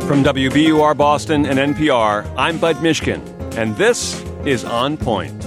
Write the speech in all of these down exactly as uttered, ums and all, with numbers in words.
From W B U R Boston and N P R, I'm Bud Mishkin, and this is On Point.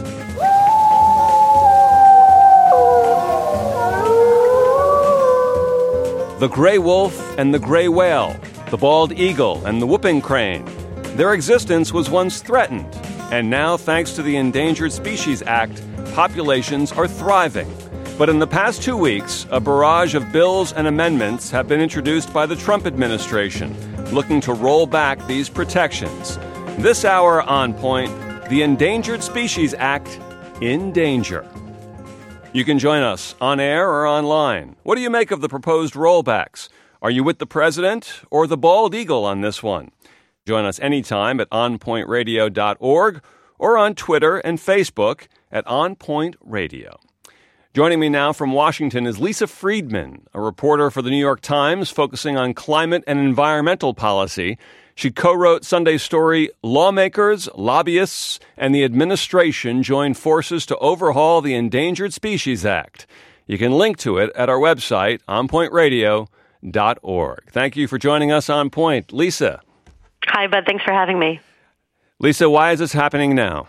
The gray wolf and the gray whale, the bald eagle and the whooping crane. Their existence was once threatened, and now, thanks to the Endangered Species Act, populations are thriving. But in the past two weeks, a barrage of bills and amendments have been introduced by the Trump administration, looking to roll back these protections. This hour on Point, the Endangered Species Act in danger. You can join us on air or online. What do you make of the proposed rollbacks? Are you with the president or the bald eagle on this one? Join us anytime at on point radio dot org or on Twitter and Facebook at On Point Radio. Joining me now from Washington is Lisa Friedman, a reporter for the New York Times focusing on climate and environmental policy. She co-wrote Sunday's story, Lawmakers, Lobbyists, and the Administration Join Forces to Overhaul the Endangered Species Act. You can link to it at our website, on point radio dot org. Thank you for joining us on Point. Lisa. Hi, Bud. Thanks for having me. Lisa, why is this happening now?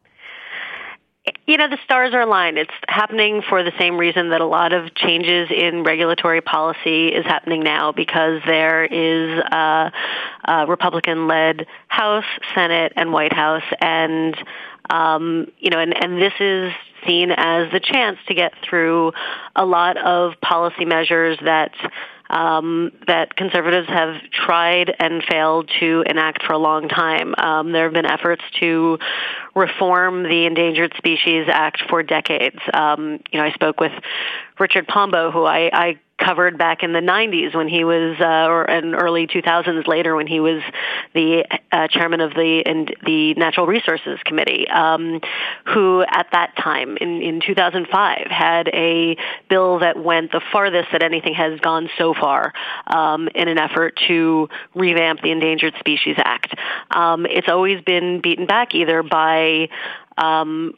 You know, the stars are aligned. It's happening for the same reason that a lot of changes in regulatory policy is happening now, because there is a, a Republican-led House, Senate, and White House, and um, you know, and, and this is seen as the chance to get through a lot of policy measures that Um, that conservatives have tried and failed to enact for a long time. Um, there have been efforts to reform the Endangered Species Act for decades. Um, you know, I spoke with Richard Pombo, who I, I covered back in the nineties when he was, uh, or in early two thousands later when he was the uh, chairman of the in, the Natural Resources Committee, um, who at that time, in, in two thousand five, had a bill that went the farthest that anything has gone so far um, in an effort to revamp the Endangered Species Act. Um, it's always been beaten back either by um,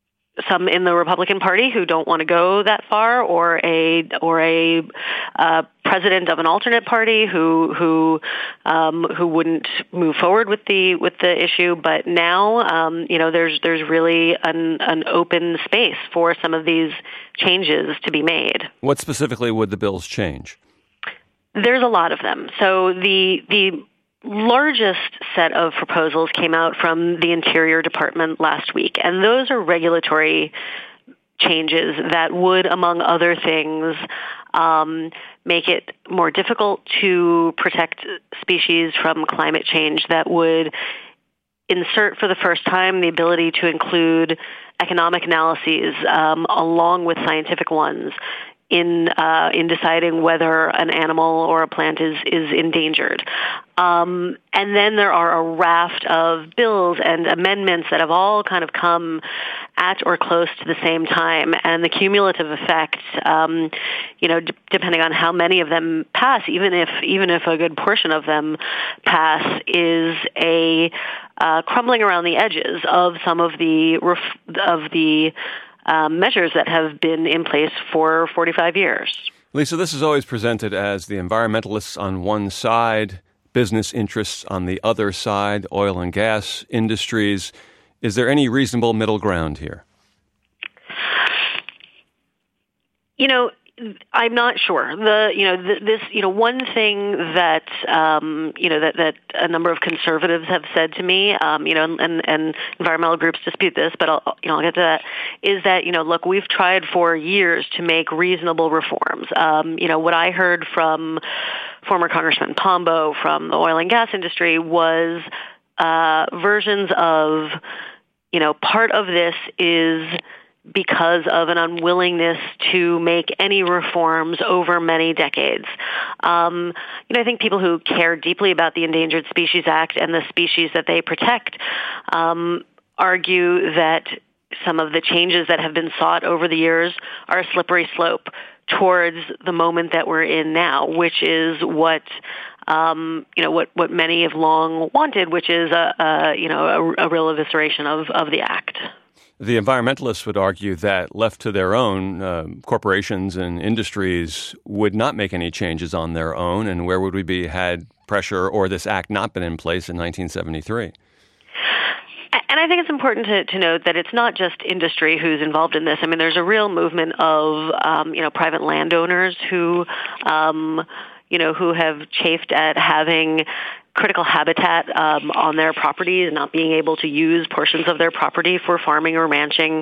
some in the Republican Party who don't want to go that far, or a or a uh, president of an alternate party who who um, who wouldn't move forward with the with the issue. But now, um, you know, there's there's really an, an open space for some of these changes to be made. What specifically would the bills change? There's a lot of them. So the the largest set of proposals came out from the Interior Department last week, and those are regulatory changes that would, among other things, um, make it more difficult to protect species from climate change, that would insert for the first time the ability to include economic analyses um, along with scientific ones in uh, in deciding whether an animal or a plant is, is endangered. Um, and then there are a raft of bills and amendments that have all kind of come at or close to the same time. And the cumulative effect, um, you know, d- depending on how many of them pass, even if even if a good portion of them pass, is a uh, crumbling around the edges of some of the ref- of the Um, measures that have been in place for forty-five years. Lisa, this is always presented as the environmentalists on one side, business interests on the other side, oil and gas industries. Is there any reasonable middle ground here? You know, I'm not sure. The you know th- this you know one thing that um, you know that, that a number of conservatives have said to me, um, you know, and, and environmental groups dispute this, but I'll you know I'll get to that. Is that you know look, we've tried for years to make reasonable reforms. Um, you know what I heard from former Congressman Pombo from the oil and gas industry was uh, versions of you know part of this is because of an unwillingness to make any reforms over many decades. Um, you know, I think people who care deeply about the Endangered Species Act and the species that they protect um, argue that some of the changes that have been sought over the years are a slippery slope towards the moment that we're in now, which is what um, you know what, what many have long wanted, which is a, a you know a, a real evisceration of, of the act. The environmentalists would argue that left to their own, uh, corporations and industries would not make any changes on their own. And where would we be had pressure or this act not been in place in nineteen seventy-three? And I think it's important to, to note that it's not just industry who's involved in this. I mean, there's a real movement of, um, you know, private landowners who, um, you know, who have chafed at having critical habitat um, on their properties, not being able to use portions of their property for farming or ranching.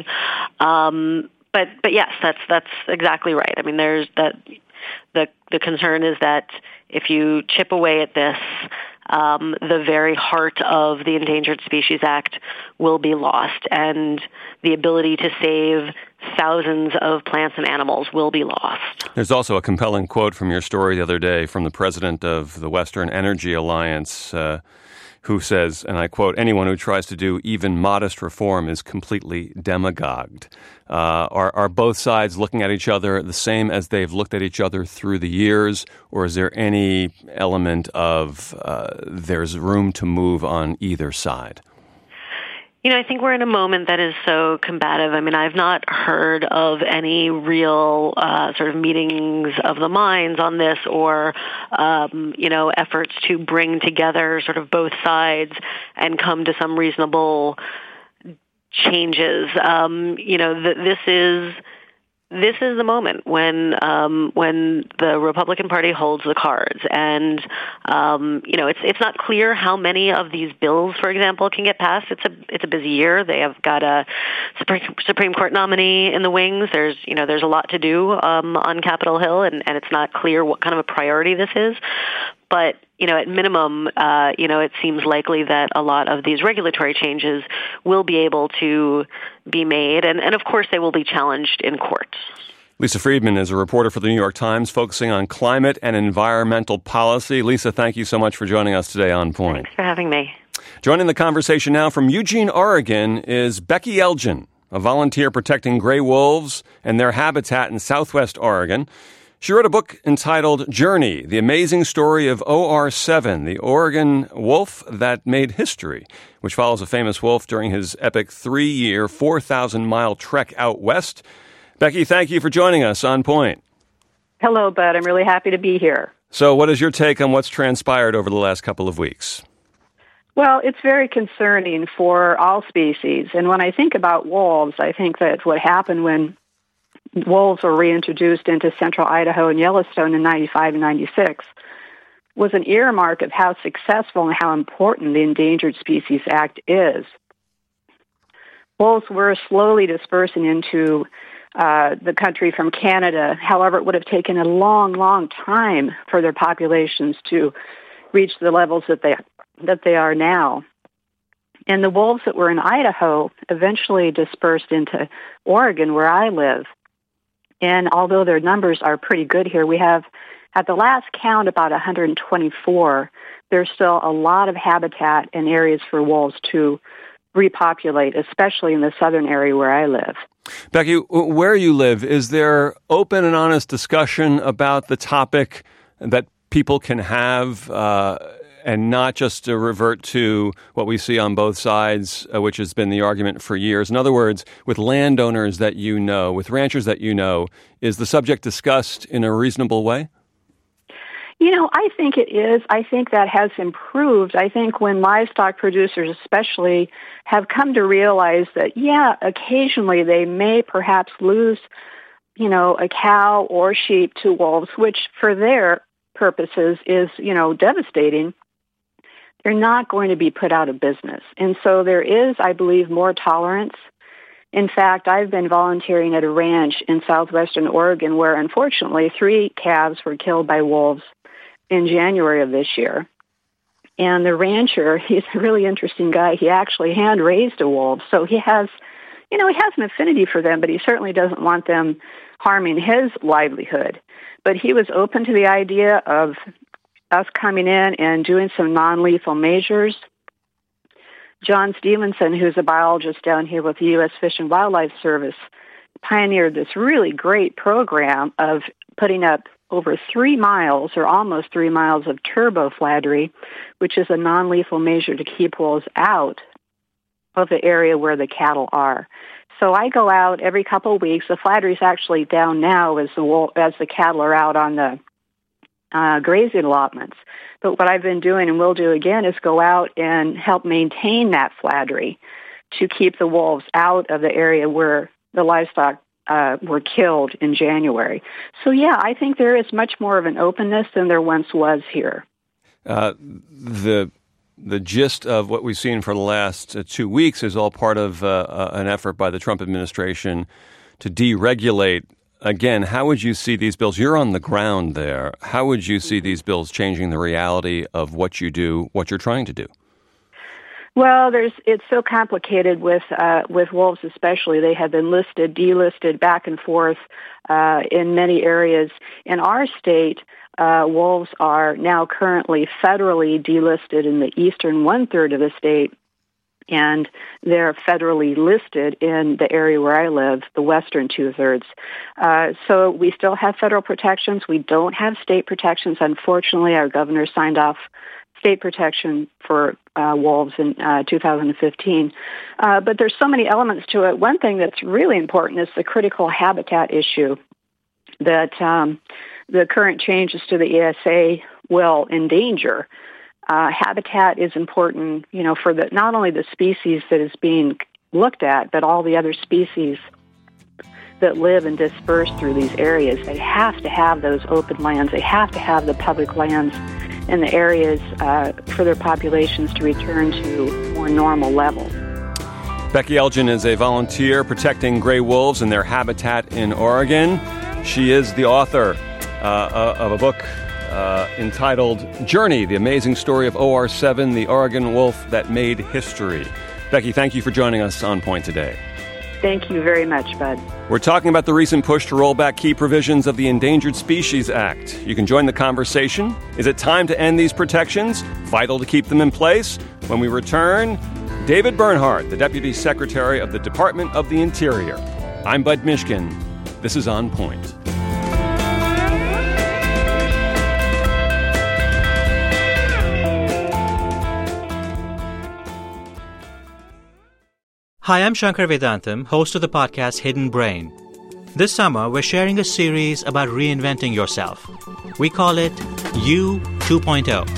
Um, but but yes, that's that's exactly right. I mean, there's that the the concern is that if you chip away at this, um, the very heart of the Endangered Species Act will be lost, and the ability to save thousands of plants and animals will be lost. There's also a compelling quote from your story the other day from the president of the Western Energy Alliance, uh, who says, and I quote, "Anyone who tries to do even modest reform is completely demagogued." Uh, are, are both sides looking at each other the same as they've looked at each other through the years, or is there any element of uh, there's room to move on either side? You know, I think we're in a moment that is so combative. I mean, I've not heard of any real uh, sort of meetings of the minds on this or, um, you know, efforts to bring together sort of both sides and come to some reasonable changes. Um, you know, th- this is... This is the moment when um, when the Republican Party holds the cards, and um, you know it's it's not clear how many of these bills, for example, can get passed. It's a it's a busy year. They have got a Supreme, Supreme Court nominee in the wings. There's you know there's a lot to do um, on Capitol Hill, and, and it's not clear what kind of a priority this is. But, you know, at minimum, uh, you know, it seems likely that a lot of these regulatory changes will be able to be made. And, and of course, they will be challenged in court. Lisa Friedman is a reporter for the New York Times focusing on climate and environmental policy. Lisa, thank you so much for joining us today on Point. Thanks for having me. Joining the conversation now from Eugene, Oregon, is Becky Elgin, a volunteer protecting gray wolves and their habitat in southwest Oregon. She wrote a book entitled Journey, The Amazing Story of O R seven, the Oregon wolf that made history, which follows a famous wolf during his epic three-year, four thousand mile trek out west. Becky, thank you for joining us on Point. Hello, Bud. I'm really happy to be here. So what is your take on what's transpired over the last couple of weeks? Well, it's very concerning for all species. And when I think about wolves, I think that what happened when wolves were reintroduced into central Idaho and Yellowstone in ninety-five and ninety-six was an earmark of how successful and how important the Endangered Species Act is. Wolves were slowly dispersing into uh, the country from Canada. However, it would have taken a long, long time for their populations to reach the levels that they that they are now. And the wolves that were in Idaho eventually dispersed into Oregon, where I live. And although their numbers are pretty good here, we have, at the last count, about one hundred twenty-four. There's still a lot of habitat and areas for wolves to repopulate, especially in the southern area where I live. Becky, where you live, is there open and honest discussion about the topic that people can have uh, and not just to revert to what we see on both sides, uh, which has been the argument for years? In other words, with landowners that you know, with ranchers that you know, is the subject discussed in a reasonable way? You know, I think it is. I think that has improved. I think when livestock producers especially have come to realize that, yeah, occasionally they may perhaps lose, you know, a cow or sheep to wolves, which for their purposes is, you know, devastating. They're not going to be put out of business. And so there is, I believe, more tolerance. In fact, I've been volunteering at a ranch in southwestern Oregon where, unfortunately, three calves were killed by wolves in January of this year. And the rancher, he's a really interesting guy. He actually hand-raised a wolf. So he has, you know, he has an affinity for them, but he certainly doesn't want them harming his livelihood. But he was open to the idea of us coming in and doing some non-lethal measures. John Stevenson, who's a biologist down here with the U S Fish and Wildlife Service, pioneered this really great program of putting up over three miles or almost three miles of turbofladry, which is a non-lethal measure to keep wolves out. of the area where the cattle are. So I go out every couple of weeks. The flattery's actually down now as the wolf, as the cattle are out on the uh, grazing allotments. But what I've been doing and will do again is go out and help maintain that flattery to keep the wolves out of the area where the livestock uh, were killed in January. So yeah, I think there is much more of an openness than there once was here. Uh, the the gist of what we've seen for the last uh, two weeks is all part of uh, uh, an effort by the Trump administration to deregulate. Again, how would you see these bills? You're on the ground there. How would you see these bills changing the reality of what you do, what you're trying to do? Well, there's it's so complicated with uh, with wolves, especially. They have been listed, delisted, back and forth uh, in many areas. In our state, uh, wolves are now currently federally delisted in the eastern one-third of the state, and they're federally listed in the area where I live, the western two-thirds. Uh, so we still have federal protections. We don't have state protections. Unfortunately, our governor signed off state protection for uh, wolves in uh, two thousand fifteen. Uh, but there's so many elements to it. One thing that's really important is the critical habitat issue that um, the current changes to the E S A will endanger. Uh, habitat is important, you know, for the not only the species that is being looked at, but all the other species that live and disperse through these areas. They have to have those open lands. They have to have the public lands in the areas uh, for their populations to return to more normal levels. Becky Elgin is a volunteer protecting gray wolves and their habitat in Oregon. She is the author uh, of a book uh, entitled Journey, The Amazing Story of O R seven, the Oregon Wolf That Made History. Becky, thank you for joining us on Point today. Thank you very much, Bud. We're talking about the recent push to roll back key provisions of the Endangered Species Act. You can join the conversation. Is it time to end these protections? Vital to keep them in place? When we return, David Bernhardt, the Deputy Secretary of the Department of the Interior. I'm Bud Mishkin. This is On Point. Hi, I'm Shankar Vedantam, host of the podcast Hidden Brain. This summer, we're sharing a series about reinventing yourself. We call it You two point oh.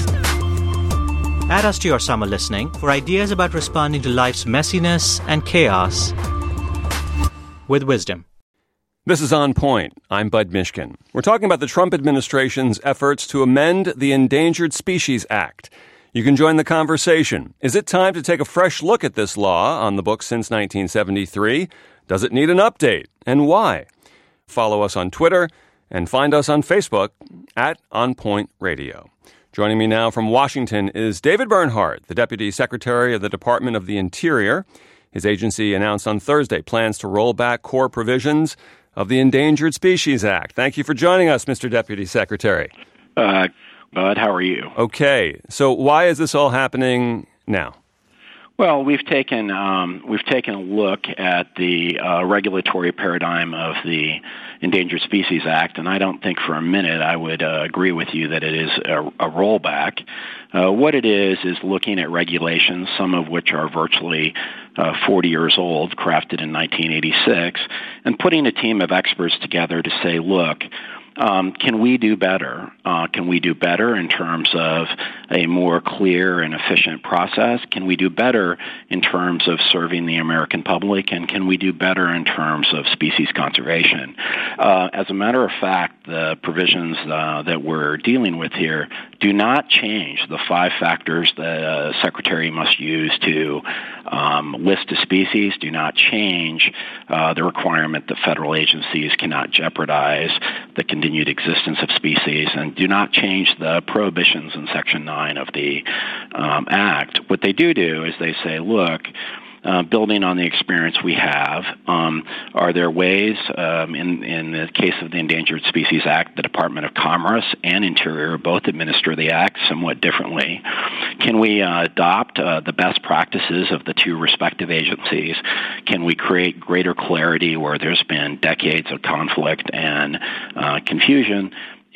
Add us to your summer listening for ideas about responding to life's messiness and chaos with wisdom. This is On Point. I'm Bud Mishkin. We're talking about the Trump administration's efforts to amend the Endangered Species Act. You can join the conversation. Is it time to take a fresh look at this law on the books since nineteen seventy-three? Does it need an update? And why? Follow us on Twitter and find us on Facebook at On Point Radio. Joining me now from Washington is David Bernhardt, the Deputy Secretary of the Department of the Interior. His agency announced on Thursday plans to roll back core provisions of the Endangered Species Act. Thank you for joining us, Mister Deputy Secretary. Uh Bud, how are you? Okay, so why is this all happening now? Well, we've taken um, we've taken a look at the uh, regulatory paradigm of the Endangered Species Act, and I don't think for a minute I would uh, agree with you that it is a, a rollback. Uh, what it is is looking at regulations, some of which are virtually uh, forty years old, crafted in nineteen eighty-six, and putting a team of experts together to say, look, Um, can we do better? Uh, can we do better in terms of a more clear and efficient process? Can we do better in terms of serving the American public? And can we do better in terms of species conservation? Uh, as a matter of fact, the provisions uh, that we're dealing with here do not change the five factors that a secretary must use to um, list a species, do not change uh, the requirement that federal agencies cannot jeopardize the continued existence of species, and do not change the prohibitions in Section nine of the um, Act. What they do do is they say, look, Uh, building on the experience we have, um, are there ways, um, in, in the case of the Endangered Species Act, the Department of Commerce and Interior both administer the Act somewhat differently. Can we uh, adopt uh, the best practices of the two respective agencies? Can we create greater clarity where there's been decades of conflict and uh, confusion?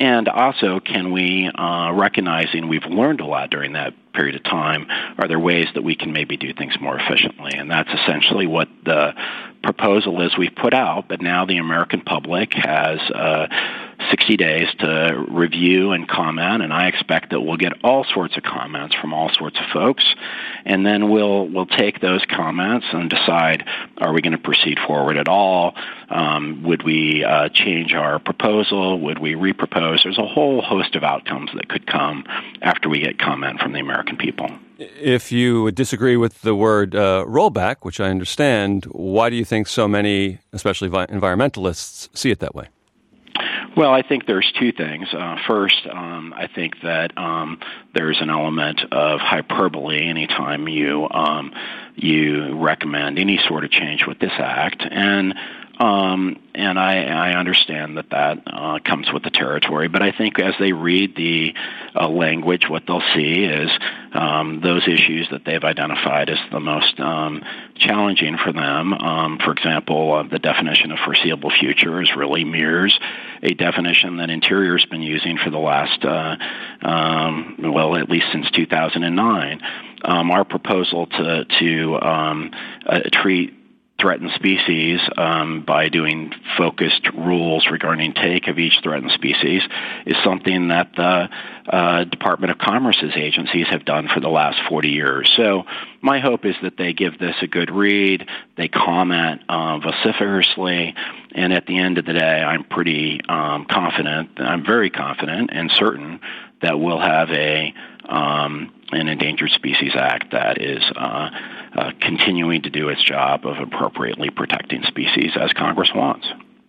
And also, can we, uh, recognizing we've learned a lot during that period of time, are there ways that we can maybe do things more efficiently? And that's essentially what the proposal is we've put out, but now the American public has uh, sixty days to review and comment, and I expect that we'll get all sorts of comments from all sorts of folks, and then we'll we'll take those comments and decide, are we going to proceed forward at all? Um, would we uh, change our proposal? Would we repropose? There's a whole host of outcomes that could come after we get comment from the American people. If you would disagree with the word uh, rollback, which I understand, why do you think so many, especially vi- environmentalists, see it that way? Well, I think there's two things. Uh, first, um, I think that um, there's an element of hyperbole anytime you um, you recommend any sort of change with this act, and um, and I, I understand that that uh, comes with the territory. But I think as they read the uh, language, what they'll see is um, those issues that they've identified as the most um, challenging for them. Um, for example, uh, the definition of foreseeable future is really mirrors a definition that Interior's been using for the last, uh, um, well, at least since two thousand nine. Um, our proposal to to um, uh, treat threatened species um, by doing focused rules regarding take of each threatened species is something that the uh, Department of Commerce's agencies have done for the last forty years. So my hope is that they give this a good read, they comment uh, vociferously, and at the end of the day, I'm pretty um, confident, I'm very confident and certain that we'll have a um, an Endangered Species Act that is uh, uh, continuing to do its job of appropriately protecting species as Congress wants.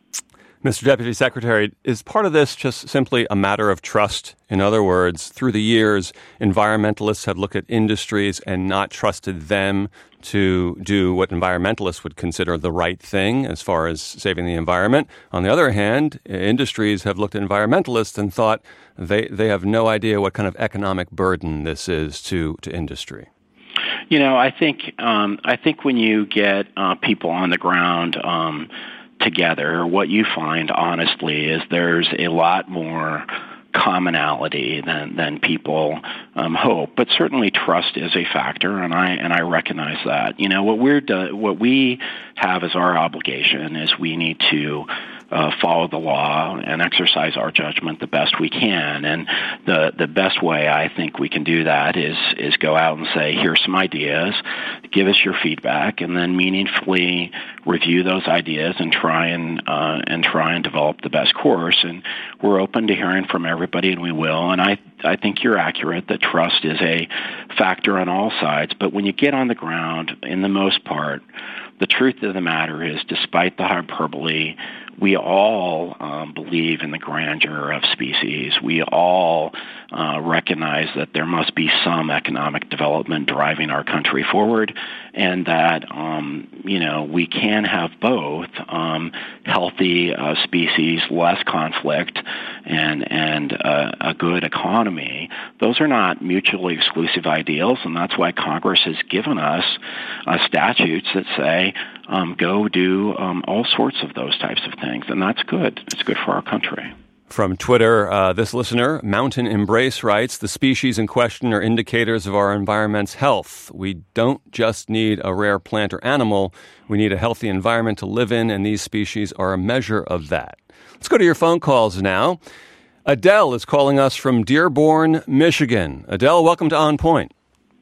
Mister Deputy Secretary, is part of this just simply a matter of trust? In other words, through the years, environmentalists have looked at industries and not trusted them to do what environmentalists would consider the right thing as far as saving the environment. On the other hand, industries have looked at environmentalists and thought they, they have no idea what kind of economic burden this is to, to industry. You know, I think um, I think when you get uh, people on the ground um, together, what you find, honestly, is there's a lot more commonality than than people um, hope. But certainly, trust is a factor, and I and I recognize that. You know, what we're do, what we have as our obligation is we need to Uh, follow the law and exercise our judgment the best we can. And the the best way I think we can do that is is go out and say, here's some ideas, give us your feedback, and then meaningfully review those ideas and try and uh, and try and develop the best course. And we're open to hearing from everybody, and we will. And I I think you're accurate that trust is a factor on all sides. But when you get on the ground, in the most part, the truth of the matter is, despite the hyperbole, we all um, believe in the grandeur of species. We all uh, recognize that there must be some economic development driving our country forward, and that um, you know we can have both um, healthy uh, species, less conflict, and and uh, a good economy. Those are not mutually exclusive ideals, and that's why Congress has given us uh, statutes that say um, go do um, all sorts of those types of things, and that's good. It's good for our country. From Twitter, uh, this listener, Mountain Embrace, writes, the species in question are indicators of our environment's health. We don't just need a rare plant or animal. We need a healthy environment to live in, and these species are a measure of that. Let's go to your phone calls now. Adele is calling us from Dearborn, Michigan. Adele, welcome to On Point.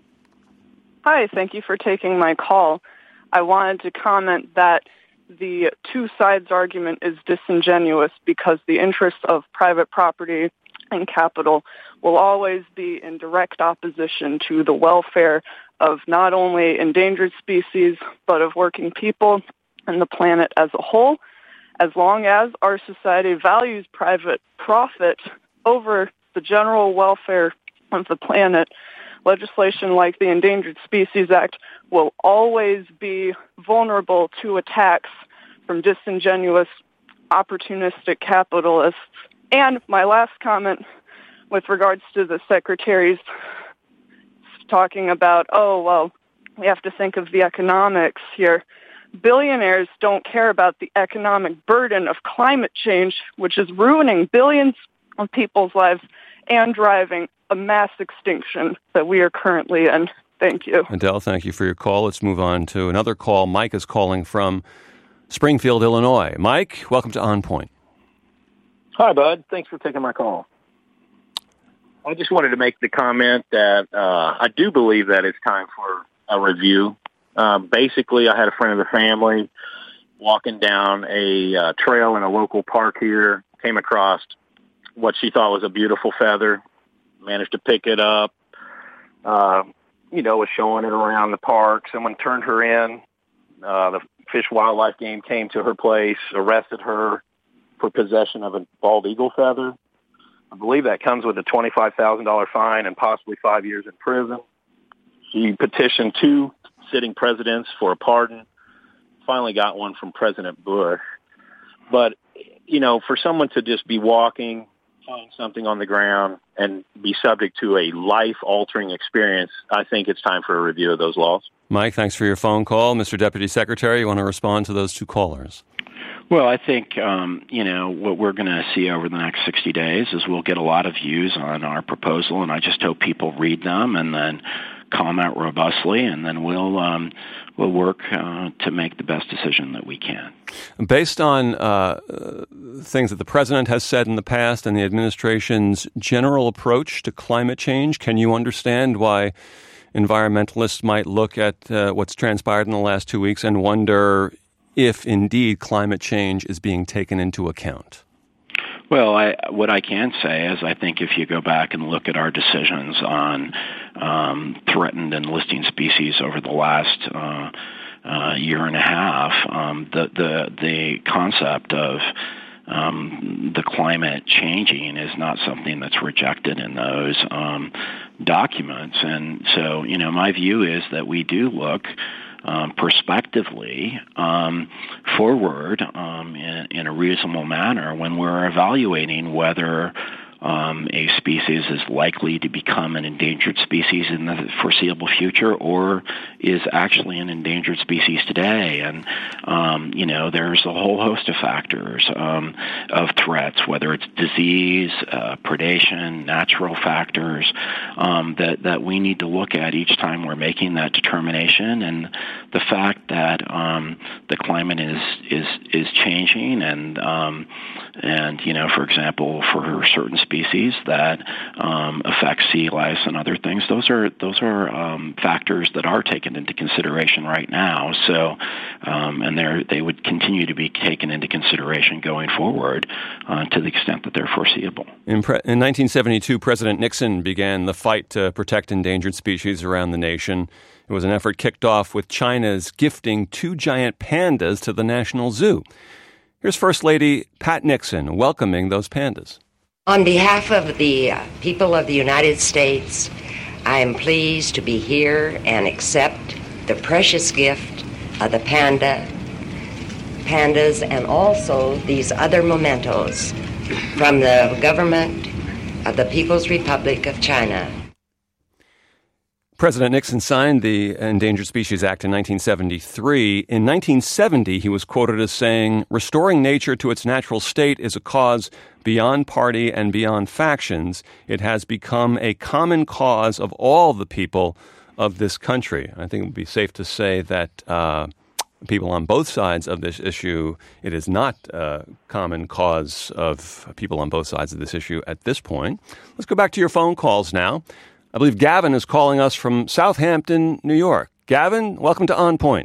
Hi, thank you for taking my call. I wanted to comment that the two sides argument is disingenuous because the interests of private property and capital will always be in direct opposition to the welfare of not only endangered species, but of working people and the planet as a whole. As long as our society values private profit over the general welfare of the planet, legislation like the Endangered Species Act will always be vulnerable to attacks from disingenuous, opportunistic capitalists. And my last comment with regards to the secretaries talking about, oh, well, we have to think of the economics here. Billionaires don't care about the economic burden of climate change, which is ruining billions on people's lives and driving a mass extinction that we are currently in. Thank you. Adele, thank you for your call. Let's move on to another call. Mike is calling from Springfield, Illinois. Mike, welcome to On Point. Hi, Bud. Thanks for taking my call. I just wanted to make the comment that uh, I do believe that it's time for a review. Uh, basically, I had a friend of the family walking down a uh, trail in a local park here, came across what she thought was a beautiful feather, managed to pick it up, uh, you know, was showing it around the park. Someone turned her in. Uh, the Fish Wildlife Game came to her place, arrested her for possession of a bald eagle feather. I believe that comes with a twenty-five thousand dollars fine and possibly five years in prison. She petitioned two sitting presidents for a pardon, finally got one from President Bush. But, you know, for someone to just be walking, find something on the ground, and be subject to a life-altering experience, I think it's time for a review of those laws. Mike, thanks for your phone call. Mister Deputy Secretary, you want to respond to those two callers? Well, I think, um, you know, what we're going to see over the next sixty days is we'll get a lot of views on our proposal, and I just hope people read them and then comment robustly, and then we'll um, we'll work uh, to make the best decision that we can. Based on uh, things that the president has said in the past and the administration's general approach to climate change, can you understand why environmentalists might look at uh, what's transpired in the last two weeks and wonder if indeed climate change is being taken into account? Well, I, what I can say is I think if you go back and look at our decisions on um, threatened and listing species over the last uh, uh, year and a half, um, the, the, the concept of um, the climate changing is not something that's rejected in those um, documents. And so, you know, my view is that we do look Um, prospectively um, forward um, in, in a reasonable manner when we're evaluating whether um, a species is likely to become an endangered species in the foreseeable future or is actually an endangered species today. And, um, you know, there's a whole host of factors um, of threats, whether it's disease, uh, predation, natural factors, um, that, that we need to look at each time we're making that determination. And the fact that um, the climate is, is, is changing and, um, and, you know, for example, for certain species that um, affect sea lice and other things, those are those are um, factors that are taken into consideration right now. So, um, and they they would continue to be taken into consideration going forward uh, to the extent that they're foreseeable. In, pre- in nineteen seventy-two, President Nixon began the fight to protect endangered species around the nation. It was an effort kicked off with China's gifting two giant pandas to the National Zoo. Here's First Lady Pat Nixon welcoming those pandas. On behalf of the uh, people of the United States, I am pleased to be here and accept the precious gift of the panda, pandas, and also these other mementos from the government of the People's Republic of China. President Nixon signed the Endangered Species Act in nineteen seventy-three. In nineteen seventy, he was quoted as saying, "Restoring nature to its natural state is a cause beyond party and beyond factions. It has become a common cause of all the people of this country." I think it would be safe to say that uh, people on both sides of this issue, it is not a common cause of people on both sides of this issue at this point. Let's go back to your phone calls now. I believe Gavin is calling us from Southampton, New York. Gavin, welcome to On Point.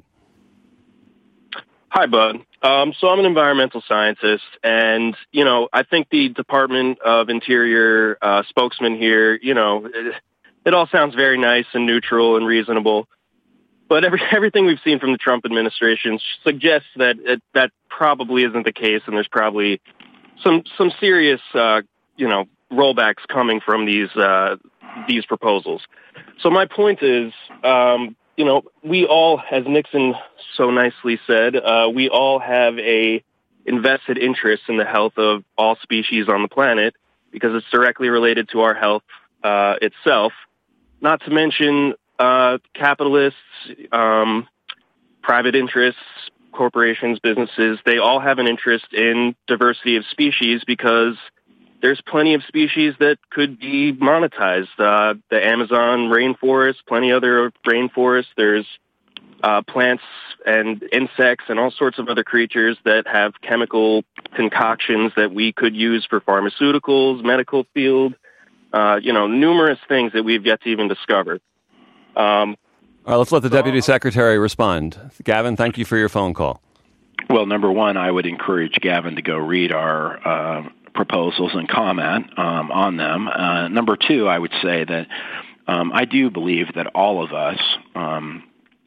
Hi, Bud. Um, so I'm an environmental scientist, and, you know, I think the Department of Interior uh, spokesman here, you know, it, it all sounds very nice and neutral and reasonable, but every, everything we've seen from the Trump administration suggests that it, that probably isn't the case, and there's probably some some serious, uh, you know, rollbacks coming from these uh, these proposals. So my point is, um, you know, we all, as Nixon so nicely said, uh, we all have a invested interest in the health of all species on the planet because it's directly related to our health uh, itself. Not to mention uh, capitalists, um, private interests, corporations, businesses, they all have an interest in diversity of species because there's plenty of species that could be monetized. Uh, the Amazon rainforest, plenty other rainforests. There's uh, plants and insects and all sorts of other creatures that have chemical concoctions that we could use for pharmaceuticals, medical field, uh, you know, numerous things that we've yet to even discover. Um, all right, let's let the Deputy Secretary respond. Gavin, thank you for your phone call. Well, number one, I would encourage Gavin to go read our uh, proposals and comment um, on them. Uh, number two, I would say that um, I do believe that all of us, um,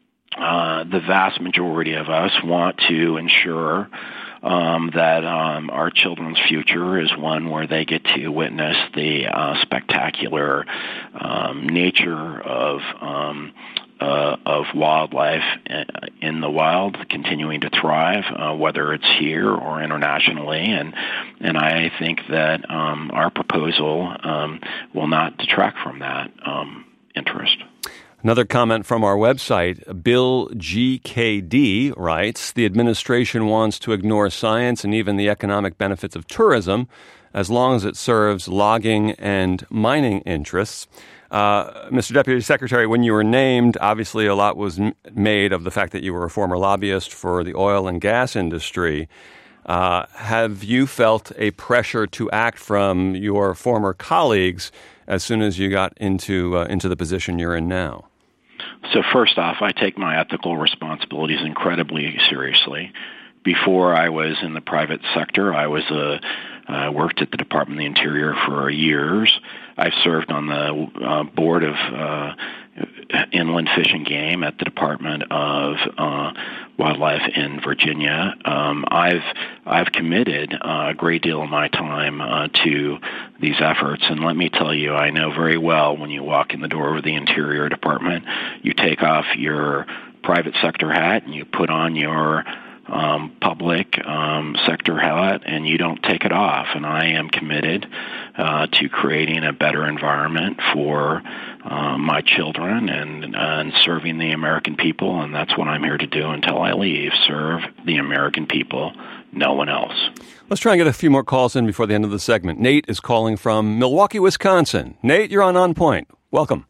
uh, the vast majority of us, want to ensure um, that um, our children's future is one where they get to witness the uh, spectacular um, nature of um, Uh, of wildlife in the wild continuing to thrive, uh, whether it's here or internationally. And and I think that um, our proposal um, will not detract from that um, interest. Another comment from our website, Bill G K D writes, the administration wants to ignore science and even the economic benefits of tourism as long as it serves logging and mining interests. Uh, Mister Deputy Secretary, when you were named, obviously a lot was m- made of the fact that you were a former lobbyist for the oil and gas industry. Uh, have you felt a pressure to act from your former colleagues as soon as you got into uh, into the position you're in now? So first off, I take my ethical responsibilities incredibly seriously. Before I was in the private sector, I was a uh, worked at the Department of the Interior for years. I've served on the uh, board of uh, Inland Fish and Game at the Department of uh, Wildlife in Virginia. Um, I've I've committed uh, a great deal of my time uh, to these efforts, and let me tell you, I know very well when you walk in the door of the Interior Department, you take off your private sector hat and you put on your Um, public um, sector hat, and you don't take it off. And I am committed uh, to creating a better environment for uh, my children and, and serving the American people, and that's what I'm here to do until I leave, serve the American people, no one else. Let's try and get a few more calls in before the end of the segment. Nate is calling from Milwaukee, Wisconsin. Nate, you're on On Point. Welcome.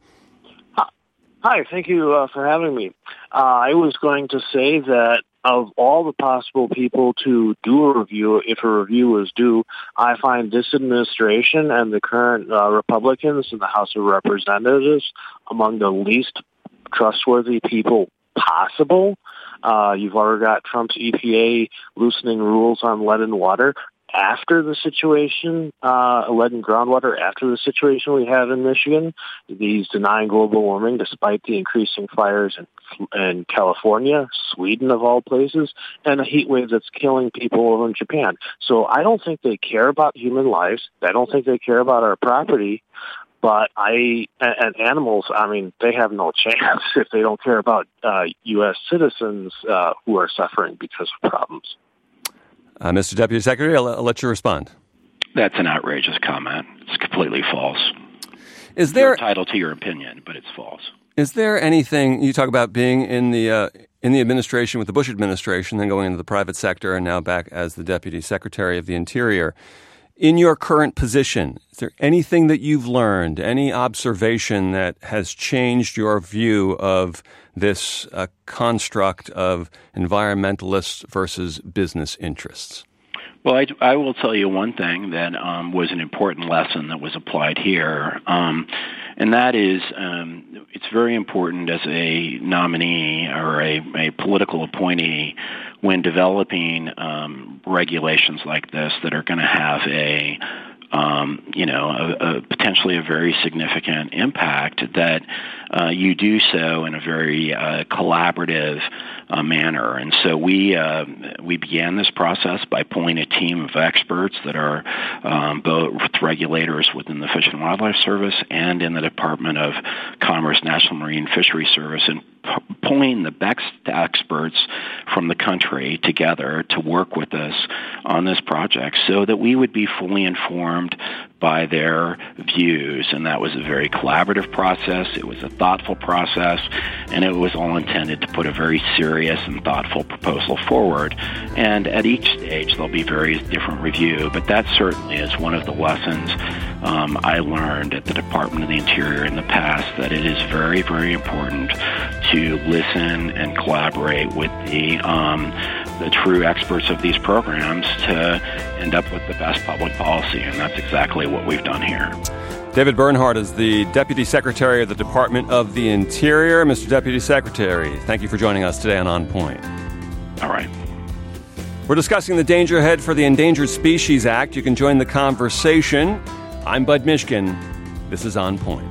Hi, thank you uh, for having me. Uh, I was going to say that of all the possible people to do a review, if a review is due, I find this administration and the current uh, Republicans in the House of Representatives among the least trustworthy people possible. Uh, you've already got Trump's E P A loosening rules on lead in water after the situation, uh, lead in groundwater, after the situation we have in Michigan. He's denying global warming despite the increasing fires in, in California, Sweden of all places, and a heat wave that's killing people over in Japan. So I don't think they care about human lives. I don't think they care about our property. But I, and, and animals, I mean, they have no chance if they don't care about uh, U S citizens uh, who are suffering because of problems. Uh, Mister Deputy Secretary, I'll, I'll let you respond. That's an outrageous comment. It's completely false. Is there You're entitled to your opinion, but it's false. Is there anything, you talk about being in the uh, in the administration with the Bush administration, then going into the private sector, and now back as the Deputy Secretary of the Interior. In your current position, is there anything that you've learned, any observation that has changed your view of this uh, construct of environmentalists versus business interests? Well, I, I will tell you one thing that um, was an important lesson that was applied here, um, and that is um, it's very important as a nominee or a, a political appointee when developing um, regulations like this that are going to have a Um, you know, a, a potentially a very significant impact, that uh, you do so in a very uh, collaborative uh, manner. And so we uh, we began this process by pulling a team of experts that are um, both regulators within the Fish and Wildlife Service and in the Department of Commerce National Marine Fisheries Service, and p- pulling the best experts from the country together to work with us on this project so that we would be fully informed by their views. And that was a very collaborative process. It was a thoughtful process, and it was all intended to put a very serious and thoughtful proposal forward. And at each stage, there'll be various different review, but that certainly is one of the lessons um, I learned at the Department of the Interior in the past, that it is very, very important to listen and collaborate with the um, the true experts of these programs to end up with the best public policy, and that's exactly what we've done here. David Bernhardt is the Deputy Secretary of the Department of the Interior. Mister Deputy Secretary, thank you for joining us today on On Point. All right. We're discussing the danger ahead for the Endangered Species Act. You can join the conversation. I'm Bud Mishkin. This is On Point.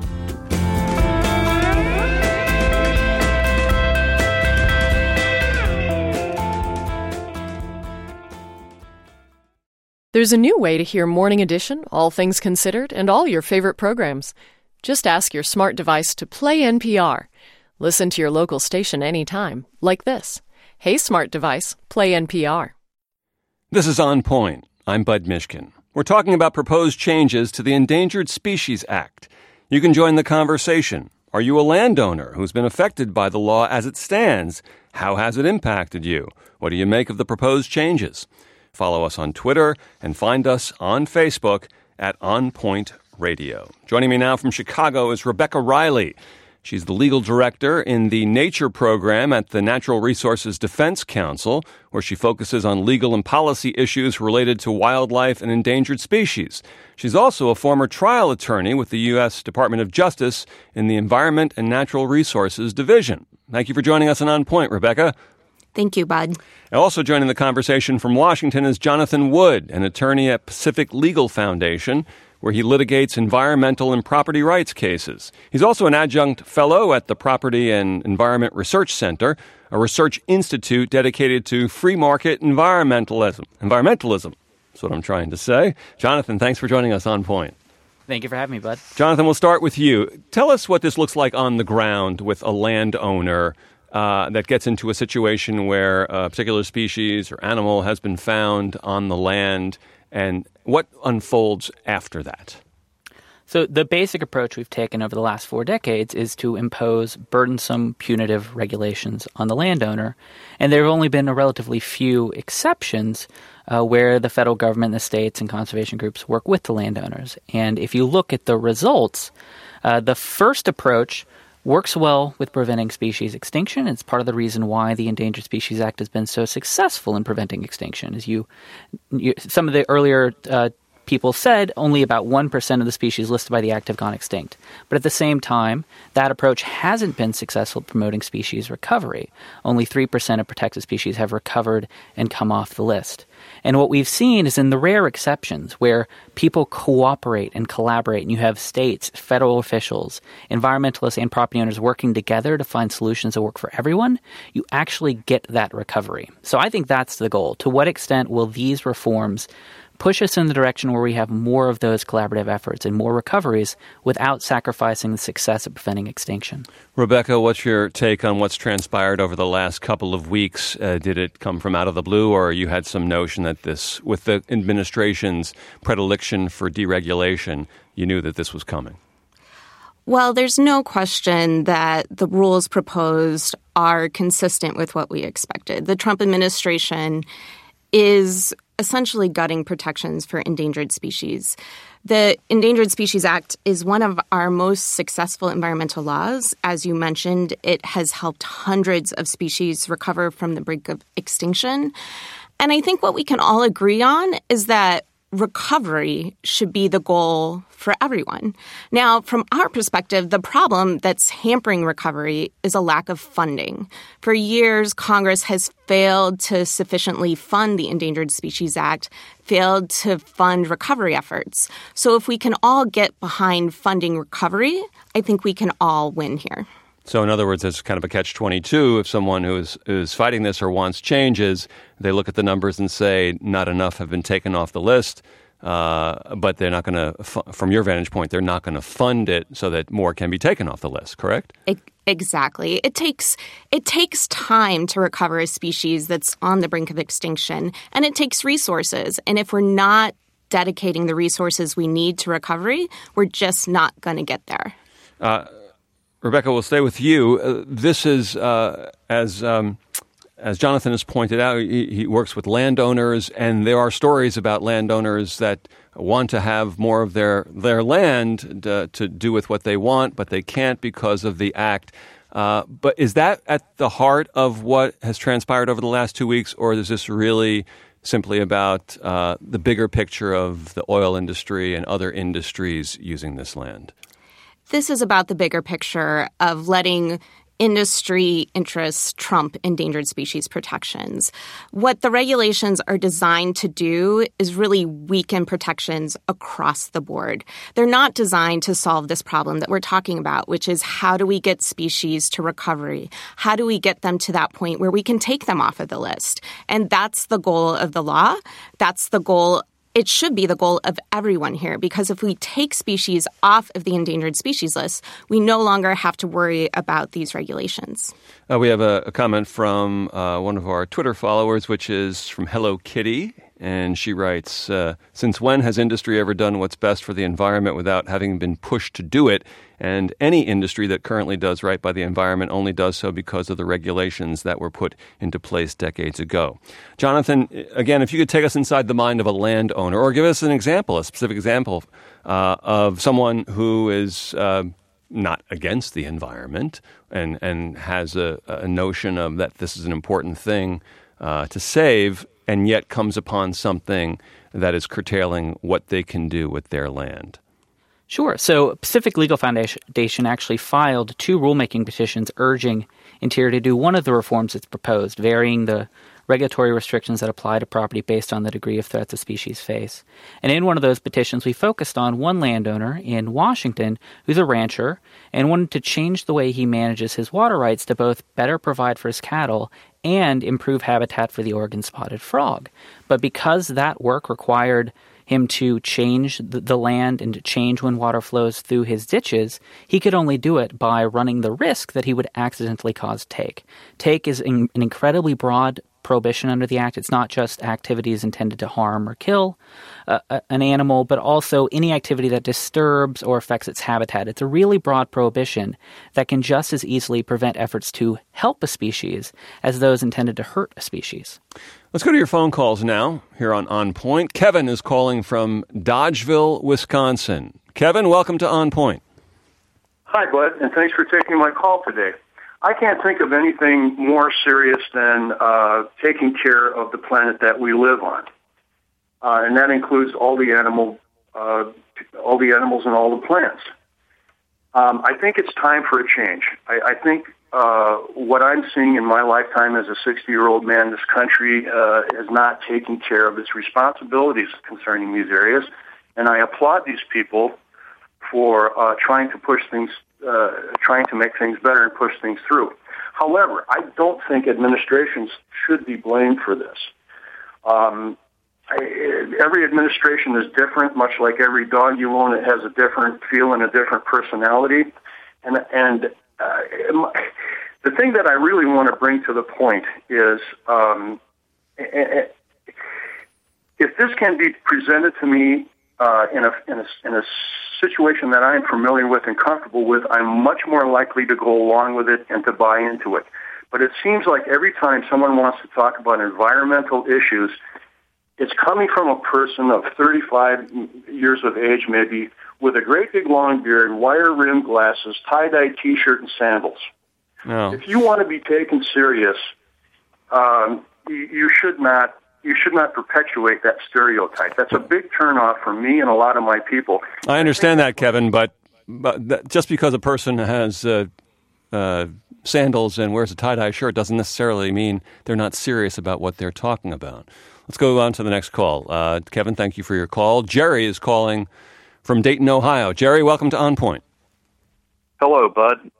There's a new way to hear Morning Edition, All Things Considered, and all your favorite programs. Just ask your smart device to play N P R. Listen to your local station anytime, like this. Hey, smart device, play N P R. This is On Point. I'm Bud Mishkin. We're talking about proposed changes to the Endangered Species Act. You can join the conversation. Are you a landowner who's been affected by the law as it stands? How has it impacted you? What do you make of the proposed changes? Follow us on Twitter and find us on Facebook at On Point Radio. Joining me now from Chicago is Rebecca Riley. She's the legal director in the Nature program at the Natural Resources Defense Council, where she focuses on legal and policy issues related to wildlife and endangered species. She's also a former trial attorney with the U S Department of Justice in the Environment and Natural Resources Division. Thank you for joining us on On Point, Rebecca. Thank you, Bud. Also joining the conversation from Washington is Jonathan Wood, an attorney at Pacific Legal Foundation, where he litigates environmental and property rights cases. He's also an adjunct fellow at the Property and Environment Research Center, a research institute dedicated to free market environmentalism. Environmentalism, that's what I'm trying to say. Jonathan, thanks for joining us on Point. Thank you for having me, Bud. Jonathan, we'll start with you. Tell us what this looks like on the ground with a landowner uh, that gets into a situation where a particular species or animal has been found on the land, and what unfolds after that? So the basic approach we've taken over the last four decades is to impose burdensome, punitive regulations on the landowner. And there have only been a relatively few exceptions uh, where the federal government, the states, and conservation groups work with the landowners. And if you look at the results, uh, the first approach works well with preventing species extinction. It's part of the reason why the Endangered Species Act has been so successful in preventing extinction. As you, you some of the earlier uh, people said, only about one percent of the species listed by the Act have gone extinct. But at the same time, that approach hasn't been successful promoting species recovery. Only three percent of protected species have recovered and come off the list. And what we've seen is in the rare exceptions where people cooperate and collaborate, and you have states, federal officials, environmentalists, and property owners working together to find solutions that work for everyone, you actually get that recovery. So I think that's the goal. To what extent will these reforms push us in the direction where we have more of those collaborative efforts and more recoveries without sacrificing the success of preventing extinction? Rebecca, what's your take on what's transpired over the last couple of weeks? Uh, did it come from out of the blue, or you had some notion that this, with the administration's predilection for deregulation, you knew that this was coming? Well, there's no question that the rules proposed are consistent with what we expected. The Trump administration is essentially gutting protections for endangered species. The Endangered Species Act is one of our most successful environmental laws. As you mentioned, it has helped hundreds of species recover from the brink of extinction. And I think what we can all agree on is that recovery should be the goal for everyone. Now, from our perspective, the problem that's hampering recovery is a lack of funding. For years, Congress has failed to sufficiently fund the Endangered Species Act, failed to fund recovery efforts. So if we can all get behind funding recovery, I think we can all win here. So in other words, it's kind of a catch twenty-two. If someone who is, is fighting this or wants changes, they look at the numbers and say not enough have been taken off the list. uh, but they're not going to, f- from your vantage point, they're not going to fund it so that more can be taken off the list, correct? Exactly. It takes it takes time to recover a species that's on the brink of extinction, and it takes resources. And if we're not dedicating the resources we need to recovery, we're just not going to get there. Uh, Rebecca, we'll stay with you. Uh, this is, uh, as um, as Jonathan has pointed out, he, he works with landowners, and there are stories about landowners that want to have more of their, their land to, to do with what they want, but they can't because of the act. Uh, but is that at the heart of what has transpired over the last two weeks, or is this really simply about uh, the bigger picture of the oil industry and other industries using this land? This is about the bigger picture of letting industry interests trump endangered species protections. What the regulations are designed to do is really weaken protections across the board. They're not designed to solve this problem that we're talking about, which is how do we get species to recovery? How do we get them to that point where we can take them off of the list? And that's the goal of the law. That's the goal. It should be the goal of everyone here, because if we take species off of the endangered species list, we no longer have to worry about these regulations. Uh, we have a, a comment from uh, one of our Twitter followers, which is from Hello Kitty. And she writes, uh, since when has industry ever done what's best for the environment without having been pushed to do it? And any industry that currently does right by the environment only does so because of the regulations that were put into place decades ago. Jonathan, again, if you could take us inside the mind of a landowner, or give us an example, a specific example uh, of someone who is uh, not against the environment and, and has a, a notion of that this is an important thing uh, to save, and yet comes upon something that is curtailing what they can do with their land. Sure. So Pacific Legal Foundation actually filed two rulemaking petitions urging Interior to do one of the reforms it's proposed, varying the regulatory restrictions that apply to property based on the degree of threat the species face. And in one of those petitions, we focused on one landowner in Washington who's a rancher and wanted to change the way he manages his water rights to both better provide for his cattle and improve habitat for the Oregon spotted frog. But because that work required him to change the, the land and to change when water flows through his ditches, he could only do it by running the risk that he would accidentally cause take. Take is in, an incredibly broad prohibition under the Act. It's not just activities intended to harm or kill uh, an animal, but also any activity that disturbs or affects its habitat. It's a really broad prohibition that can just as easily prevent efforts to help a species as those intended to hurt a species. Let's go to your phone calls now here on On Point. Kevin is calling from Dodgeville, Wisconsin. Kevin, welcome to On Point. Hi, Bud, and thanks for taking my call today. I can't think of anything more serious than uh, taking care of the planet that we live on, uh, and that includes all the animal, uh, all the animals and all the plants. Um, I think it's time for a change. I, I think uh, what I'm seeing in my lifetime as a sixty-year-old man in this country uh, is not taking care of its responsibilities concerning these areas, and I applaud these people for uh, trying to push things. Uh, trying to make things better and push things through. However, I don't think administrations should be blamed for this. Um, I, every administration is different, much like every dog you own. It has a different feel and a different personality. And, and uh, the thing that I really want to bring to the point is um, if this can be presented to me uh, in a in a in a situation that I'm familiar with and comfortable with, I'm much more likely to go along with it and to buy into it. But it seems like every time someone wants to talk about environmental issues, it's coming from a person of thirty-five years of age, maybe, with a great big long beard, wire-rimmed glasses, tie-dye T-shirt, and sandals. No. If you want to be taken serious, um, you, you should not You should not perpetuate that stereotype. That's a big turnoff for me and a lot of my people. I understand that, Kevin, but, but that, just because a person has uh, uh, sandals and wears a tie-dye shirt doesn't necessarily mean they're not serious about what they're talking about. Let's go on to the next call. Uh, Kevin, thank you for your call. Jerry is calling from Dayton, Ohio. Jerry, welcome to On Point. Hello, Bud.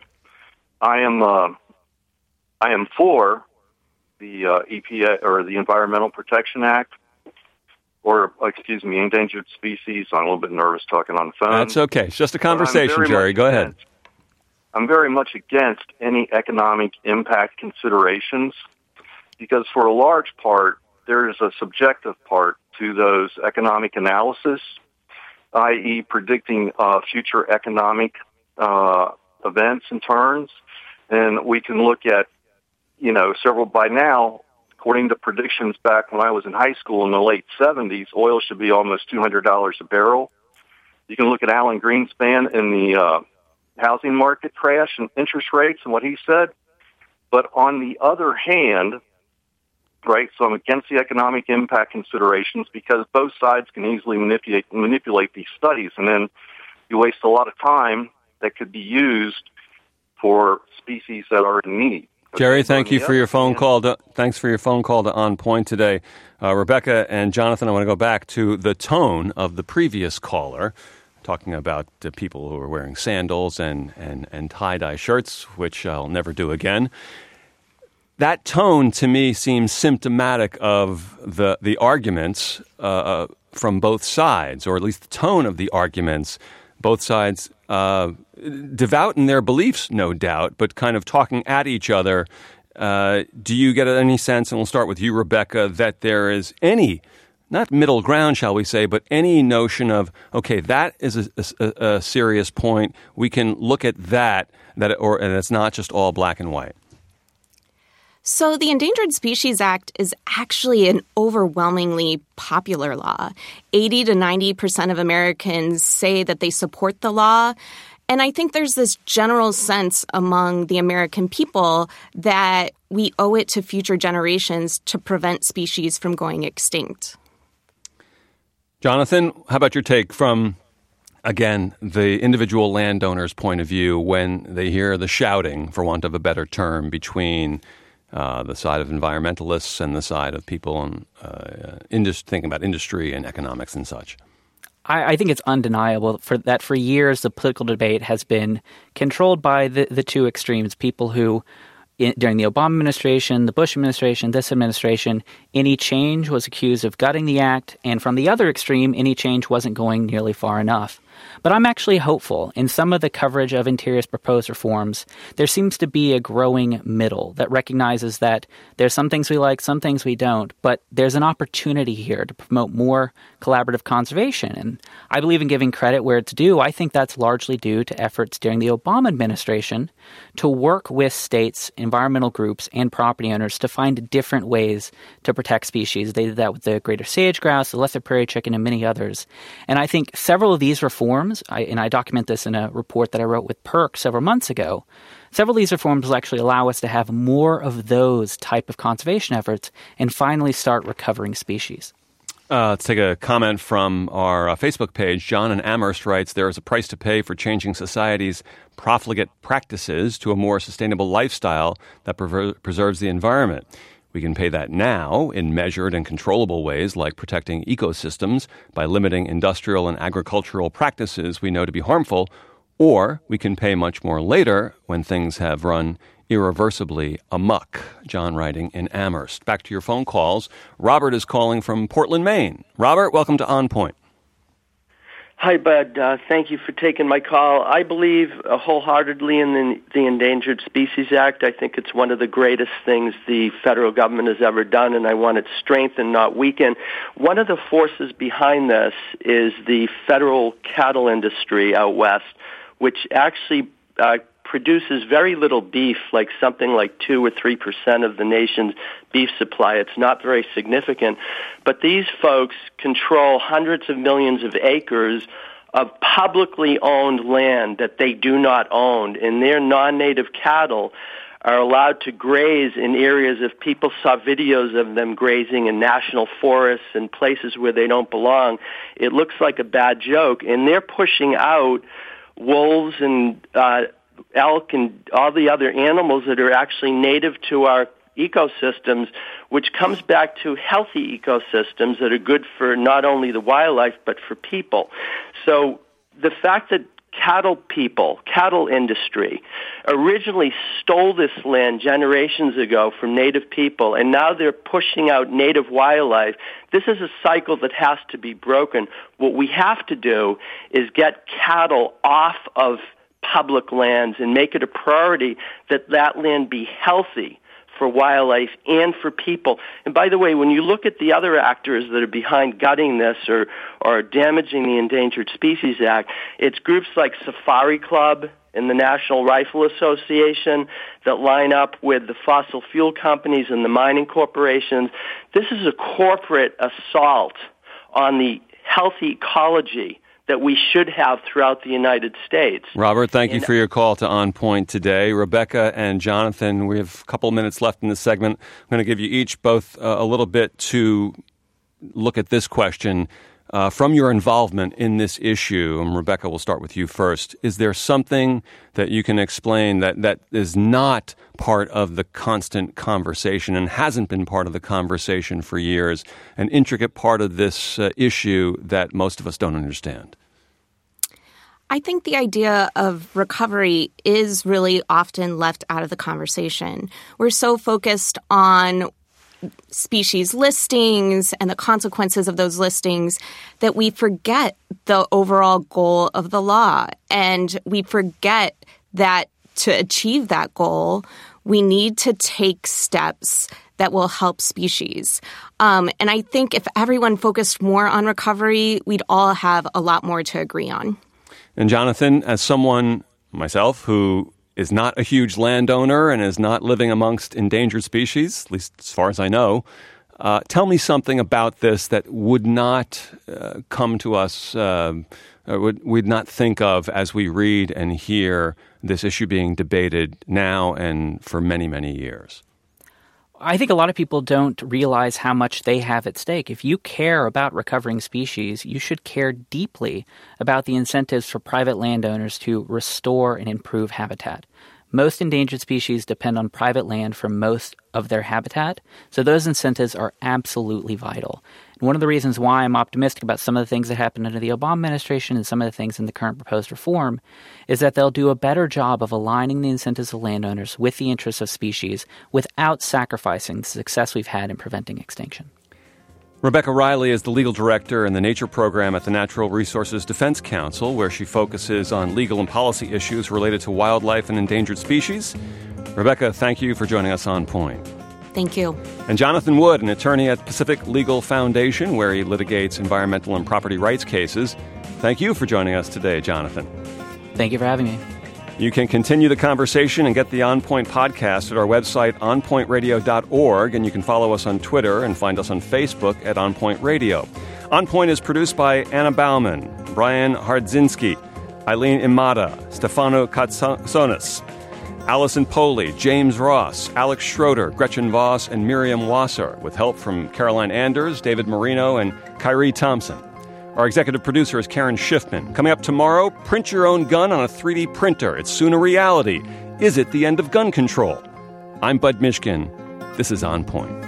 I am uh, I am for the uh, E P A or the Environmental Protection Act, or excuse me, endangered species. I'm a little bit nervous talking on the phone. That's okay. It's just a conversation, Jerry. Go ahead. Against, I'm very much against any economic impact considerations because for a large part, there is a subjective part to those economic analysis, that is predicting uh, future economic uh, events and turns. And we can look at, you know, several by now, according to predictions back when I was in high school in the late seventies, oil should be almost two hundred dollars a barrel. You can look at Alan Greenspan in the uh, housing market crash and interest rates and what he said. But on the other hand, right, so I'm against the economic impact considerations because both sides can easily manipulate manipulate these studies, and then you waste a lot of time that could be used for species that are in need. Jerry, thank you for your phone call. To, thanks for your phone call to On Point today. Uh, Rebecca and Jonathan, I want to go back to the tone of the previous caller, talking about uh, people who are wearing sandals and, and, and tie-dye shirts, which I'll never do again. That tone, to me, seems symptomatic of the, the arguments uh, from both sides, or at least the tone of the arguments. Both sides uh, devout in their beliefs, no doubt, but kind of talking at each other. Uh, do you get any sense, and we'll start with you, Rebecca, that there is any, not middle ground, shall we say, but any notion of, okay, that is a, a, a serious point. We can look at that, that, or and it's not just all black and white. So the Endangered Species Act is actually an overwhelmingly popular law. eighty to ninety percent of Americans say that they support the law. And I think there's this general sense among the American people that we owe it to future generations to prevent species from going extinct. Jonathan, how about your take from, again, the individual landowner's point of view when they hear the shouting, for want of a better term, between Uh, the side of environmentalists and the side of people on, uh, indus- thinking about industry and economics and such? I, I think it's undeniable for that for years the political debate has been controlled by the, the two extremes, people who, in, during the Obama administration, the Bush administration, this administration, any change was accused of gutting the act, and from the other extreme, any change wasn't going nearly far enough. But I'm actually hopeful. In some of the coverage of Interior's proposed reforms, there seems to be a growing middle that recognizes that there's some things we like, some things we don't, but there's an opportunity here to promote more collaborative conservation. And I believe in giving credit where it's due. I think that's largely due to efforts during the Obama administration to work with states, environmental groups, and property owners to find different ways to protect species. They did that with the greater sage grouse, the lesser prairie chicken, and many others. And I think several of these reforms, I, and I document this in a report that I wrote with PERC several months ago, several of these reforms will actually allow us to have more of those type of conservation efforts and finally start recovering species. Uh, let's take a comment from our uh, Facebook page. John in Amherst writes, there is a price to pay for changing society's profligate practices to a more sustainable lifestyle that prever- preserves the environment. We can pay that now in measured and controllable ways like protecting ecosystems by limiting industrial and agricultural practices we know to be harmful, or we can pay much more later when things have run irreversibly amok. John writing in Amherst. Back to your phone calls. Robert is calling from Portland, Maine. Robert, welcome to On Point. Hi, Bud. Uh, thank you for taking my call. I believe uh, wholeheartedly in the, the Endangered Species Act. I think it's one of the greatest things the federal government has ever done, and I want it strengthened, not weakened. One of the forces behind this is the federal cattle industry out west, which actually uh, produces very little beef, like something like two or three percent of the nation's beef supply. It's not very significant. But these folks control hundreds of millions of acres of publicly owned land that they do not own, and their non-native cattle are allowed to graze in areas. If people saw videos of them grazing in national forests and places where they don't belong, it looks like a bad joke. And they're pushing out wolves and uh, elk and all the other animals that are actually native to our ecosystems, which comes back to healthy ecosystems that are good for not only the wildlife but for people. So the fact that cattle people, cattle industry, originally stole this land generations ago from native people, and now they're pushing out native wildlife. This is a cycle that has to be broken. What we have to do is get cattle off of public lands and make it a priority that that land be healthy for wildlife and for people. And by the way, when you look at the other actors that are behind gutting this or, or damaging the Endangered Species Act, it's groups like Safari Club and the National Rifle Association that line up with the fossil fuel companies and the mining corporations. This is a corporate assault on the healthy ecology that we should have throughout the United States. Robert, thank you and, for your call to On Point today. Rebecca and Jonathan, we have a couple of minutes left in this segment. I'm going to give you each both uh, a little bit to look at this question. Uh, from your involvement in this issue, and Rebecca, we'll start with you first, is there something that you can explain that, that is not part of the constant conversation and hasn't been part of the conversation for years, an intricate part of this uh, issue that most of us don't understand? I think the idea of recovery is really often left out of the conversation. We're so focused on species listings and the consequences of those listings that we forget the overall goal of the law. And we forget that to achieve that goal, we need to take steps that will help species. Um, and I think if everyone focused more on recovery, we'd all have a lot more to agree on. And Jonathan, as someone, myself, who is not a huge landowner and is not living amongst endangered species, at least as far as I know, uh, tell me something about this that would not uh, come to us, uh, or would we'd not think of as we read and hear this issue being debated now and for many, many years. I think a lot of people don't realize how much they have at stake. If you care about recovering species, you should care deeply about the incentives for private landowners to restore and improve habitat. Most endangered species depend on private land for most of their habitat, so those incentives are absolutely vital. And one of the reasons why I'm optimistic about some of the things that happened under the Obama administration and some of the things in the current proposed reform is that they'll do a better job of aligning the incentives of landowners with the interests of species without sacrificing the success we've had in preventing extinction. Rebecca Riley is the legal director in the Nature Program at the Natural Resources Defense Council, where she focuses on legal and policy issues related to wildlife and endangered species. Rebecca, thank you for joining us on Point. Thank you. And Jonathan Wood, an attorney at Pacific Legal Foundation, where he litigates environmental and property rights cases. Thank you for joining us today, Jonathan. Thank you for having me. You can continue the conversation and get the On Point podcast at our website, on point radio dot org, and you can follow us on Twitter and find us on Facebook at On Point Radio. On Point is produced by Anna Bauman, Brian Hardzinski, Eileen Imada, Stefano Katsonis, Allison Poley, James Ross, Alex Schroeder, Gretchen Voss, and Miriam Wasser, with help from Caroline Anders, David Marino, and Kyrie Thompson. Our executive producer is Karen Schiffman. Coming up tomorrow, print your own gun on a three D printer. It's soon a reality. Is it the end of gun control? I'm Bud Mishkin. This is On Point.